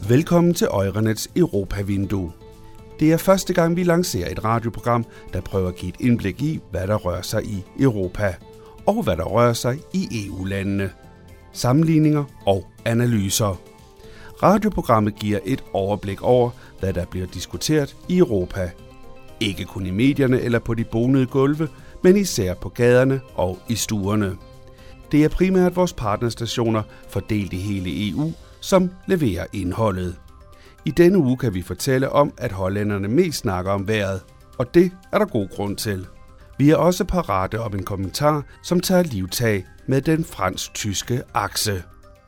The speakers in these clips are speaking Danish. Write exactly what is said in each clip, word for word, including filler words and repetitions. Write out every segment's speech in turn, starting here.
Velkommen til Euronets Europavindue. Det er første gang, vi lancerer et radioprogram, der prøver at give et indblik i, hvad der rører sig i Europa, og hvad der rører sig i E U-landene. Sammenligninger og analyser. Radioprogrammet giver et overblik over, hvad der bliver diskuteret i Europa. Ikke kun i medierne eller på de bonede gulve, men især på gaderne og i stuerne. Det er primært vores partnerstationer, fordelt i hele E U, som leverer indholdet. I denne uge kan vi fortælle om, at hollænderne mest snakker om vejret, og det er der god grund til. Vi er også parate om en kommentar, som tager livtag med den fransk-tyske akse.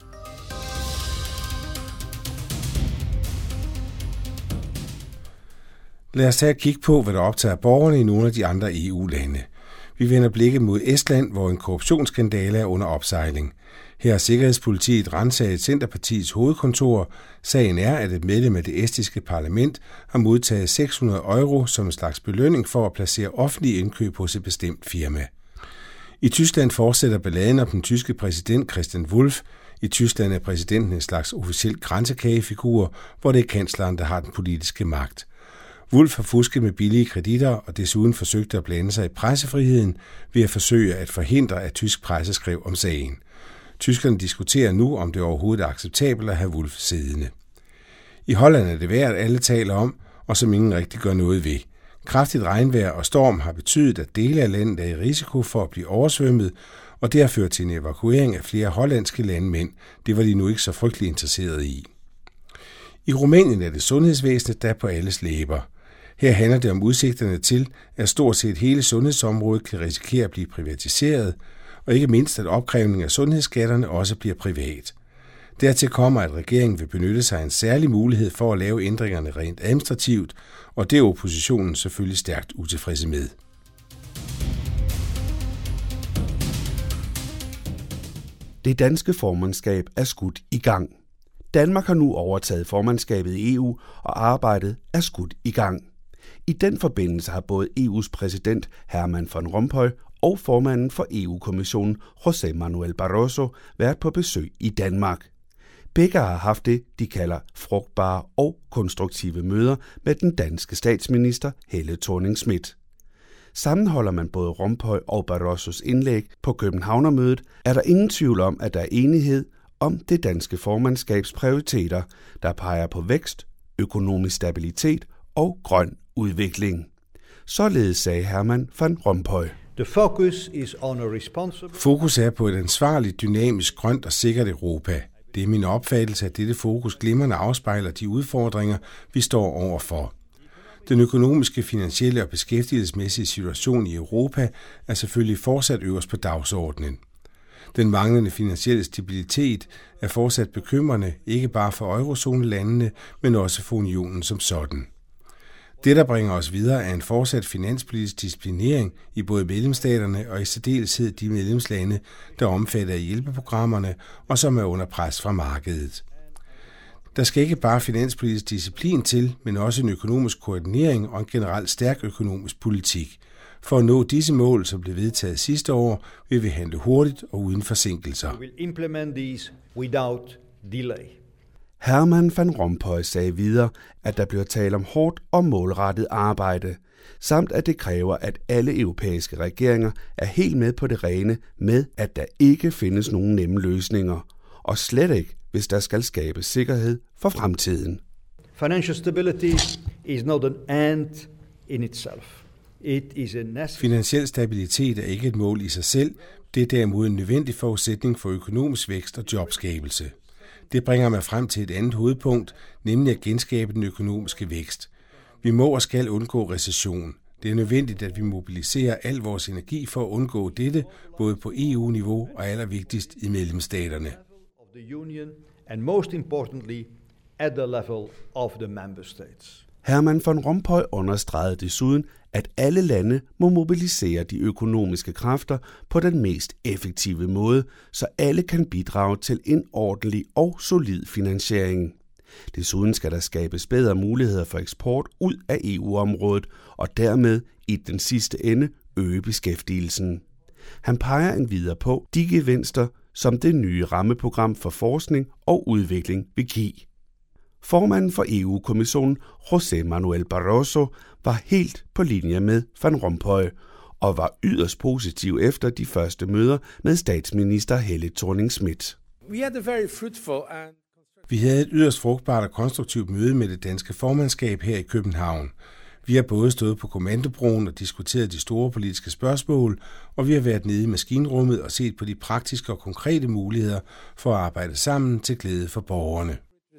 Lad os tage et kig på, hvad der optager borgerne i nogle af de andre E U-lande. Vi vender blikket mod Estland, hvor en korruptionsskandale er under opsejling. Her har Sikkerhedspolitiet ransaget Centerpartiets hovedkontor. Sagen er, at et medlem af det estiske parlament har modtaget seks hundrede euro som en slags belønning for at placere offentlige indkøb hos et bestemt firma. I Tyskland fortsætter balladen om den tyske præsident Christian Wulff. I Tyskland er præsidenten en slags officiel kransekagefigur, hvor det er kansleren, der har den politiske magt. Wulff har fusket med billige kreditter og desuden forsøgt at blande sig i pressefriheden ved at forsøge at forhindre, at tysk presse skrev om sagen. Tyskerne diskuterer nu, om det overhovedet er acceptabelt at have Wulff siddende. I Holland er det vejr, alle taler om, og som ingen rigtig gør noget ved. Kraftigt regnvejr og storm har betydet, at dele af landet er i risiko for at blive oversvømmet, og det har ført til en evakuering af flere hollandske landmænd. Det var de nu ikke så frygtelig interesserede i. I Rumænien er det sundhedsvæsenet, der er på alles læber. Her handler det om udsigterne til, at stort set hele sundhedsområdet kan risikere at blive privatiseret, og ikke mindst, at opkrævning af sundhedsskatterne også bliver privat. Dertil kommer, at regeringen vil benytte sig af en særlig mulighed for at lave ændringerne rent administrativt, og det er oppositionen selvfølgelig stærkt utilfredse med. Det danske formandskab er skudt i gang. Danmark har nu overtaget formandskabet i E U, og arbejdet er skudt i gang. I den forbindelse har både E U's præsident Herman van Rompuy og formanden for E U-kommissionen José Manuel Barroso været på besøg i Danmark. Begge har haft det, de kalder frugtbare og konstruktive møder med den danske statsminister Helle Thorning-Schmidt. Sammenholder man både Rompuy og Barrosos indlæg på Københavnermødet, er der ingen tvivl om, at der er enighed om det danske formandskabs prioriteter, der peger på vækst, økonomisk stabilitet og grøn udvikling. Således sagde Herman van Rompuy. Fokus er på et ansvarligt, dynamisk, grønt og sikkert Europa. Det er min opfattelse, at dette fokus glimrende afspejler de udfordringer, vi står overfor. Den økonomiske, finansielle og beskæftigelsesmæssige situation i Europa er selvfølgelig fortsat øverst på dagsordenen. Den manglende finansielle stabilitet er fortsat bekymrende, ikke bare for eurozonelandene, men også for unionen som sådan. Det, der bringer os videre, er en fortsat finanspolitisk disciplinering i både medlemsstaterne og i særdeleshed de medlemslande, der omfatter hjælpeprogrammerne og som er under pres fra markedet. Der skal ikke bare finanspolitisk disciplin til, men også en økonomisk koordinering og en generelt stærk økonomisk politik. For at nå disse mål, som blev vedtaget sidste år, vil vi handle hurtigt og uden forsinkelser. Herman van Rompuy sagde videre, at der bliver tale om hårdt og målrettet arbejde, samt at det kræver, at alle europæiske regeringer er helt med på det rene med, at der ikke findes nogen nemme løsninger, og slet ikke, hvis der skal skabes sikkerhed for fremtiden. Financial stability is not an end in itself. It is a necessary... Finansiel stabilitet er ikke et mål i sig selv, det er derimod en nødvendig forudsætning for økonomisk vækst og jobskabelse. Det bringer mig frem til et andet hovedpunkt, nemlig at genskabe den økonomiske vækst. Vi må og skal undgå recession. Det er nødvendigt, at vi mobiliserer al vores energi for at undgå dette, både på E U-niveau og allervigtigst i medlemsstaterne. Herman van Rompuy understregede desuden, at alle lande må mobilisere de økonomiske kræfter på den mest effektive måde, så alle kan bidrage til en ordentlig og solid finansiering. Desuden skal der skabes bedre muligheder for eksport ud af E U-området, og dermed i den sidste ende øge beskæftigelsen. Han peger endvidere på de gevinster, som det nye rammeprogram for forskning og udvikling vil give. Formanden for E U-kommissionen, José Manuel Barroso, var helt på linje med Van Rompuy og var yderst positiv efter de første møder med statsminister Helle Thorning-Schmidt. Vi havde et yderst frugtbart og konstruktivt møde med det danske formandskab her i København. Vi har både stået på kommandobroen og diskuteret de store politiske spørgsmål, og vi har været nede i maskinrummet og set på de praktiske og konkrete muligheder for at arbejde sammen til glæde for borgerne.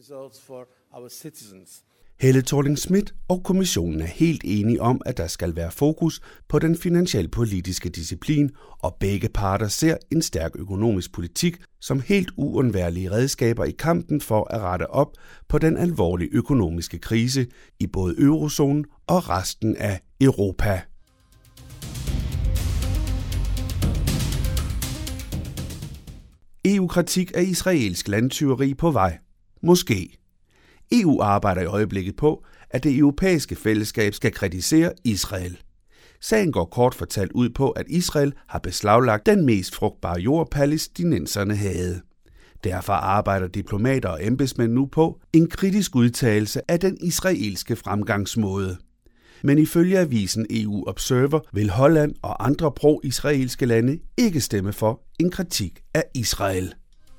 Helle Thorning-Schmidt og kommissionen er helt enige om, at der skal være fokus på den finansiel-politiske disciplin, og begge parter ser en stærk økonomisk politik som helt uundværlige redskaber i kampen for at rette op på den alvorlige økonomiske krise i både eurozonen og resten af Europa. E U-kritik af israelsk landtyveri på vej. Måske. E U arbejder i øjeblikket på, at det europæiske fællesskab skal kritisere Israel. Sagen går kort fortalt ud på, at Israel har beslaglagt den mest frugtbare jord, palæstinenserne havde. Derfor arbejder diplomater og embedsmænd nu på en kritisk udtalelse af den israelske fremgangsmåde. Men ifølge avisen E U Observer vil Holland og andre pro-israelske lande ikke stemme for en kritik af Israel.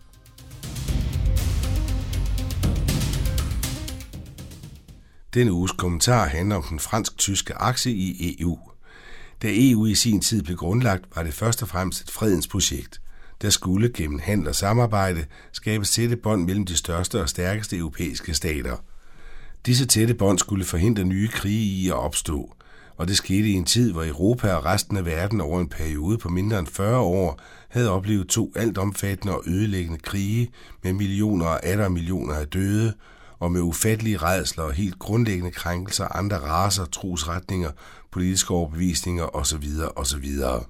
Denne uges kommentar handler om den fransk-tyske akse i E U. Da E U i sin tid blev grundlagt, var det først og fremmest et fredens projekt. Der skulle gennem handel og samarbejde skabes tætte bånd mellem de største og stærkeste europæiske stater. Disse tætte bånd skulle forhindre nye krige i at opstå, og det skete i en tid, hvor Europa og resten af verden over en periode på mindre end fyrre år havde oplevet to altomfattende og ødelæggende krige med millioner og atter millioner af døde, og med ufattelige rædsler og helt grundlæggende krænkelser af andre racer, trosretninger, politiske overbevisninger osv. osv.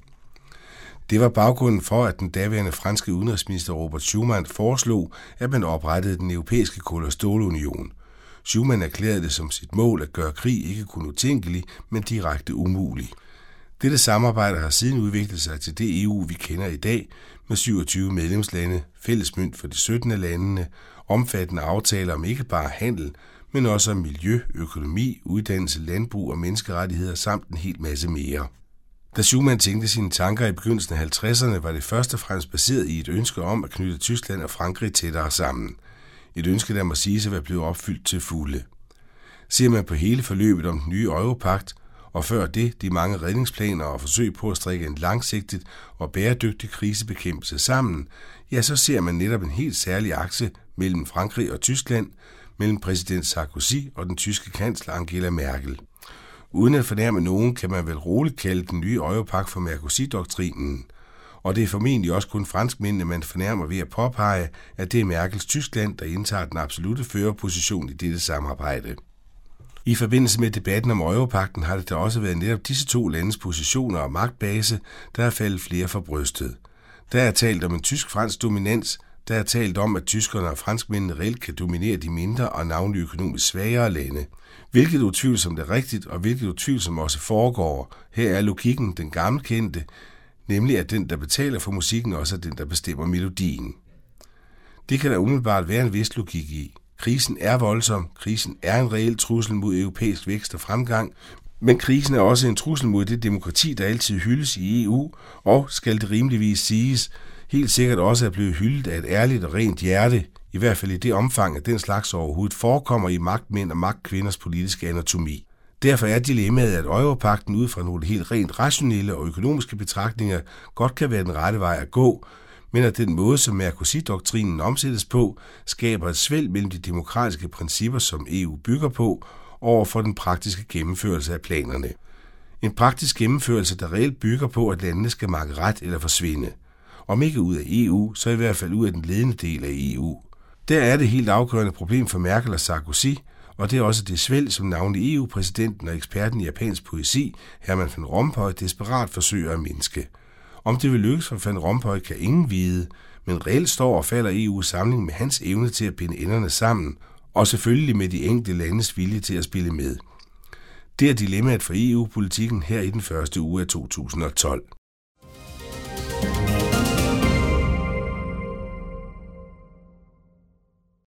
Det var baggrunden for, at den daværende franske udenrigsminister Robert Schuman foreslog, at man oprettede den europæiske kul- og stålunion. Schuman erklærede det som sit mål at gøre krig ikke kun utænkelig, men direkte umulig. Dette samarbejde har siden udviklet sig til det E U, vi kender i dag, med syvogtyve medlemslande, fælles mønt for de sytten af landene, omfattende aftaler om ikke bare handel, men også om miljø, økonomi, uddannelse, landbrug og menneskerettigheder samt en hel masse mere. Da Schuman tænkte sine tanker i begyndelsen af halvtredserne, var det først og fremmest baseret i et ønske om at knytte Tyskland og Frankrig tættere sammen. Et ønske, der må siges at være blevet opfyldt til fulde. Ser man på hele forløbet om den nye Europagt, og før det de mange redningsplaner og forsøg på at strikke en langsigtet og bæredygtig krisebekæmpelse sammen, ja, så ser man netop en helt særlig akse mellem Frankrig og Tyskland, mellem præsident Sarkozy og den tyske kansler Angela Merkel. Uden at fornærme nogen, kan man vel roligt kalde den nye Europagt for Merkozy-doktrinen. Og det er formentlig også kun franskmændene, man fornærmer ved at påpege, at det er Merkels Tyskland, der indtager den absolute førerposition i dette samarbejde. I forbindelse med debatten om Europakten har det da også været netop disse to landes positioner og magtbase, der er faldet flere for brystet. Der er talt om en tysk-fransk dominans, der er talt om, at tyskerne og franskmændene reelt kan dominere de mindre og navnlig økonomisk svagere lande. Hvilket utvivlsomt er rigtigt, og hvilket utvivlsomt også foregår. Her er logikken den gammelkendte, nemlig at den, der betaler for musikken, også er den, der bestemmer melodien. Det kan der umiddelbart være en vis logik i. Krisen er voldsom, krisen er en reel trussel mod europæisk vækst og fremgang, men krisen er også en trussel mod det demokrati, der altid hyldes i E U, og, skal det rimeligvis siges, helt sikkert også er blevet hyldet af et ærligt og rent hjerte, i hvert fald i det omfang, at den slags overhovedet forekommer i magtmænd og magtkvinders politiske anatomi. Derfor er dilemmaet, at Europakten ud fra nogle helt rent rationelle og økonomiske betragtninger godt kan være den rette vej at gå, men at den måde, som Merkozy-doktrinen omsættes på, skaber et svælg mellem de demokratiske principper, som E U bygger på, over for den praktiske gennemførelse af planerne. En praktisk gennemførelse, der reelt bygger på, at landene skal makke ret eller forsvinde. Om ikke ud af E U, så i hvert fald ud af den ledende del af E U. Der er det helt afgørende problem for Merkel og Sarkozy, og det er også det svælg, som navnlig E U-præsidenten og eksperten i japansk poesi, Herman van Rompuy, desperat forsøger at mindske. Om det vil lykkes for Van Rompuy, kan ingen vide, men reelt står og falder E U samling med hans evne til at binde enderne sammen, og selvfølgelig med de enkelte landes vilje til at spille med. Det er dilemmaet for E U-politikken her i den første uge af to tusind og tolv.